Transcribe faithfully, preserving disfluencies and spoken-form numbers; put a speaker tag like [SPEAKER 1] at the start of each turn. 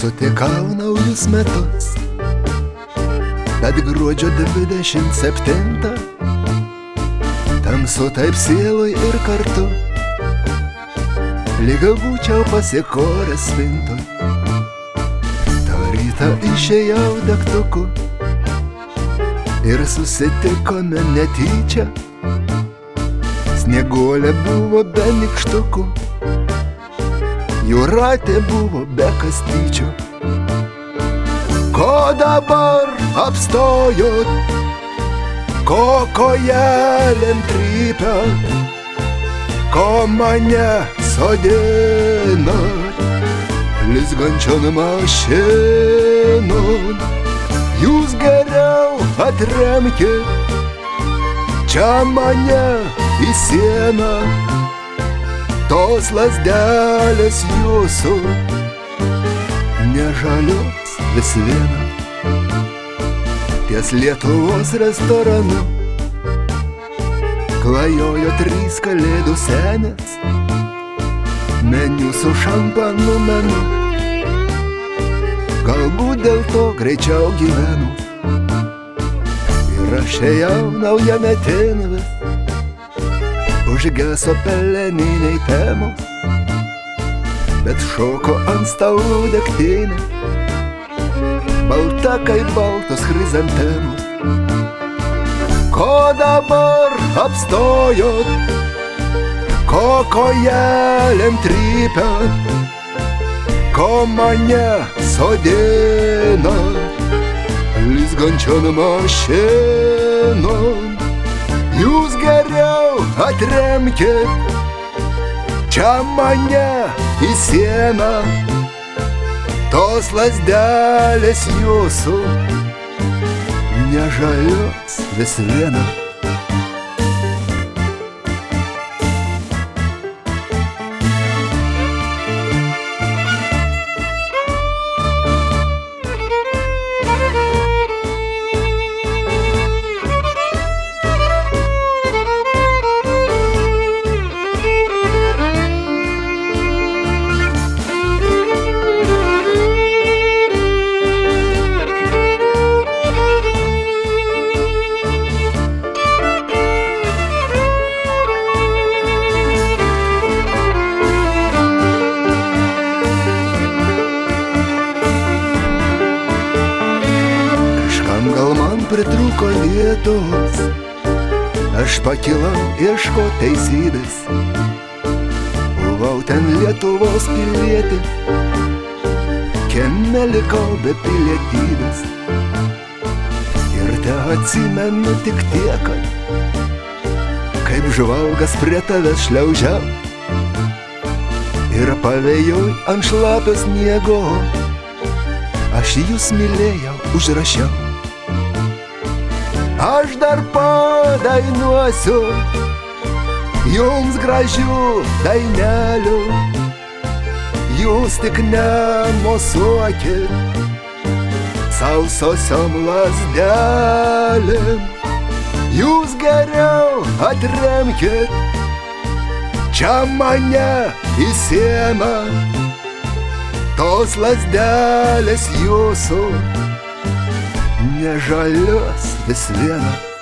[SPEAKER 1] sutikau naujus metus, bet gruodžio dvidešimt septintą tamsu taip sieloj ir kartu, lyg būčiau pasikoręs spintoj. Tą rytą išėjau degtuku ir susitikome netyčia. Snieguolė buvo be nykštukų, Jūratė buvo be kastyčių. Ko dabar apstojot, ko kojelėm trypiat, ko mane sodinat blizgančion mašinon? Jūs geriau atremkit čia mane į sieną, tos lazdelės jūsų nežalios vis viena. Ties Lietuvos restoranu klajojo trys kalėdų senės, meniu su šampanu menu. Galbūt dėl to greičiau gyvenu ir aš ėjau naujametin vis. Užgeso peleniniai temos, bet šoko ant stalų degtinė, balta kaip baltos chrizantemos. Ko dabar apstojot, ko kojelėm trypiat, ko mane sodinat blizgančion mašinon? Jūs geriau atremkit čia mane į sieną, tos lazdelės jūsų nežalios vis viena. Gal man pritrūko vietos, aš pakilau ieškot teisybės. Buvau ten Lietuvos pilietis, kieme likau be pilietybės. Ir te atsimenu tik tiek, kad kaip žvalgas prie tavęs šliaužiau ir pavėjoj ant šlapio sniego aš jūs mylėjau užrašiau. Aš dar padainuosiu jums gražių dainelių, jūs tik nemosuokit sausosiom lazdelėm. Jūs geriau atremkit čia mane į sieną, tos lazdelės jūsų nežalios vis viena.